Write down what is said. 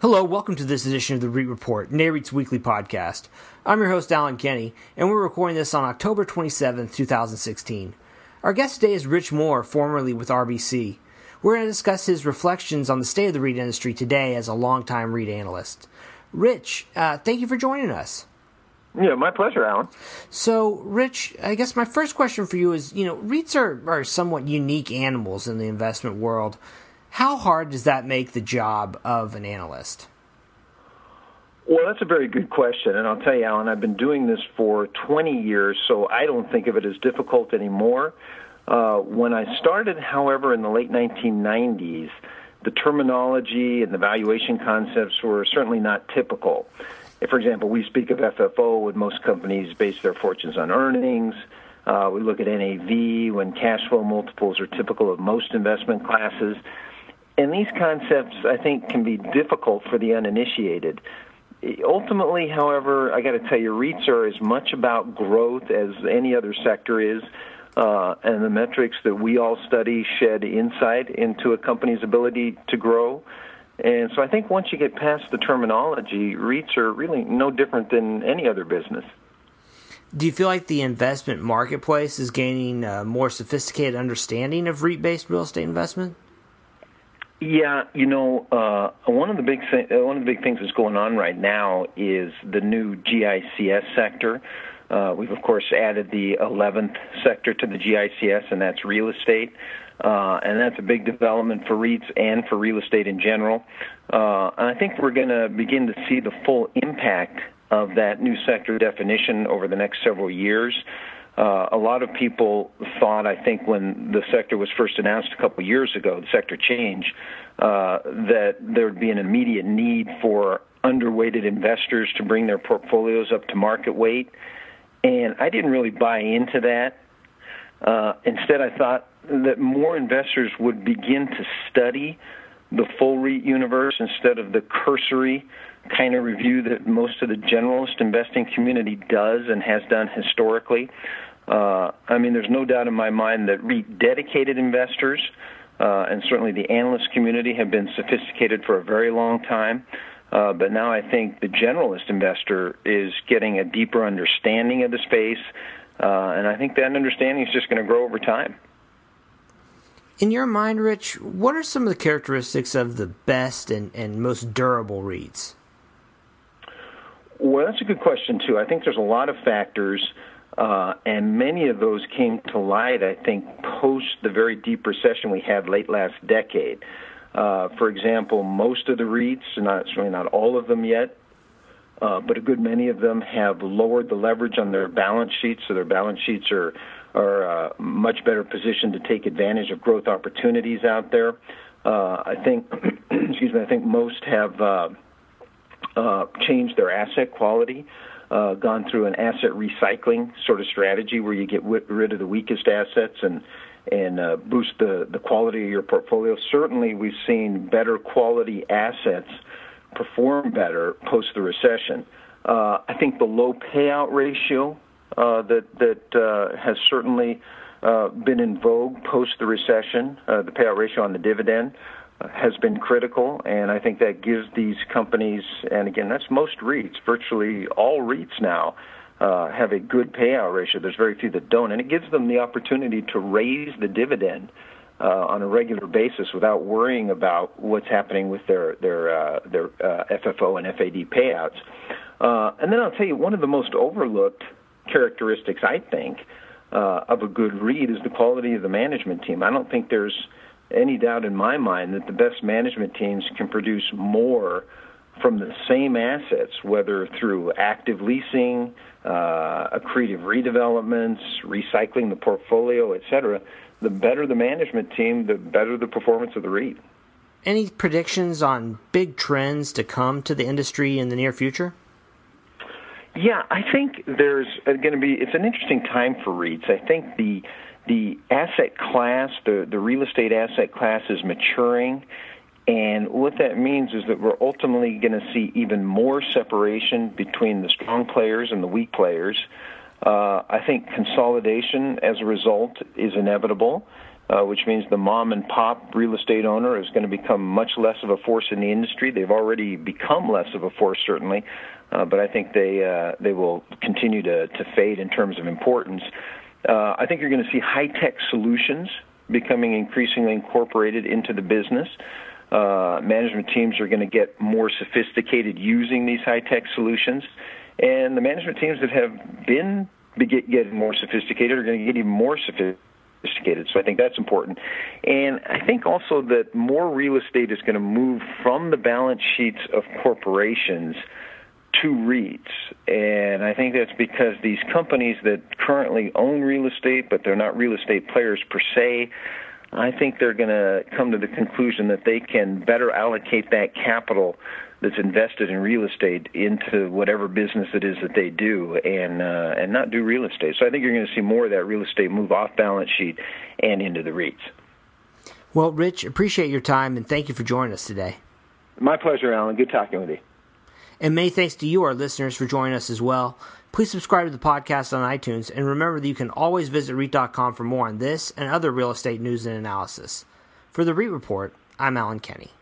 Hello, welcome to this edition of the REIT Report, Nareit's weekly podcast. I'm your host, Alan Kenny, and we're recording this on October 27th, 2016. Our guest today is Rich Moore, formerly with RBC. We're going to discuss his reflections on the state of the REIT industry today as a longtime REIT analyst. Rich, thank you for joining us. Yeah, my pleasure, Alan. So, Rich, I guess my first question for you is, REITs are somewhat unique animals in the investment world. How hard does that make the job of an analyst? Well, that's a very good question, and I'll tell you, Alan, I've been doing this for 20 years, so I don't think of it as difficult anymore. When I started, however, in the late 1990s, the terminology and the valuation concepts were certainly not typical. For example, we speak of FFO when most companies base their fortunes on earnings. We look at NAV when cash flow multiples are typical of most investment classes. And these concepts, I think, can be difficult for the uninitiated. Ultimately, however, I got to tell you, REITs are as much about growth as any other sector is, and the metrics that we all study shed insight into a company's ability to grow. And so I think once you get past the terminology, REITs are really no different than any other business. Do you feel like the investment marketplace is gaining a more sophisticated understanding of REIT-based real estate investment? Yeah, one of the big things that's going on right now is the new GICS sector. We've of course added the 11th sector to the GICS, and that's real estate, and that's a big development for REITs and for real estate in general. And I think we're going to begin to see the full impact of that new sector definition over the next several years. A lot of people thought, I think, when the sector was first announced a couple of years ago, the sector change, that there would be an immediate need for underweighted investors to bring their portfolios up to market weight. And I didn't really buy into that. Instead, I thought that more investors would begin to study the full REIT universe instead of the cursory kind of review that most of the generalist investing community does and has done historically. There's no doubt in my mind that REIT dedicated investors and certainly the analyst community have been sophisticated for a very long time. But now I think the generalist investor is getting a deeper understanding of the space, and I think that understanding is just going to grow over time. In your mind, Rich, what are some of the characteristics of the best and most durable REITs? Well, that's a good question, too. I think there's a lot of factors, and many of those came to light, I think, post the very deep recession we had late last decade. For example, most of the REITs, certainly not all of them yet, but a good many of them have lowered the leverage on their balance sheets, so their balance sheets are much better positioned to take advantage of growth opportunities out there. I think most have changed their asset quality, gone through an asset recycling sort of strategy where you get rid of the weakest assets and boost the quality of your portfolio. Certainly, we've seen better quality assets perform better post the recession. I think the low payout ratio that has certainly been in vogue post the recession, the payout ratio on the dividend, has been critical, and I think that gives these companies, and again, that's most REITs, virtually all REITs now, have a good payout ratio. There's very few that don't, and it gives them the opportunity to raise the dividend on a regular basis without worrying about what's happening with their FFO and FAD payouts. And then I'll tell you, one of the most overlooked characteristics, I think, of a good REIT is the quality of the management team. I don't think there's any doubt in my mind that the best management teams can produce more from the same assets, whether through active leasing, accretive redevelopments, recycling the portfolio, et cetera. The better the management team, the better the performance of the REIT. Any predictions on big trends to come to the industry in the near future? Yeah, I think there's going to be, it's an interesting time for REITs. I think the asset class, the real estate asset class is maturing, and what that means is that we're ultimately going to see even more separation between the strong players and the weak players. I think consolidation as a result is inevitable. which means the mom and pop real estate owner is going to become much less of a force in the industry. They've already become less of a force, certainly, but I think they will continue to fade in terms of importance. I think you're going to see high-tech solutions becoming increasingly incorporated into the business. Management teams are going to get more sophisticated using these high-tech solutions, and the management teams that have been getting more sophisticated are going to get even more sophisticated. So I think that's important. And I think also that more real estate is going to move from the balance sheets of corporations to REITs. And I think that's because these companies that currently own real estate, but they're not real estate players per se, I think they're going to come to the conclusion that they can better allocate that capital that's invested in real estate into whatever business it is that they do, and not do real estate. So I think you're going to see more of that real estate move off balance sheet and into the REITs. Well, Rich, appreciate your time, and thank you for joining us today. My pleasure, Alan. Good talking with you. And many thanks to you, our listeners, for joining us as well. Please subscribe to the podcast on iTunes, and remember that you can always visit REIT.com for more on this and other real estate news and analysis. For the REIT Report, I'm Alan Kenny.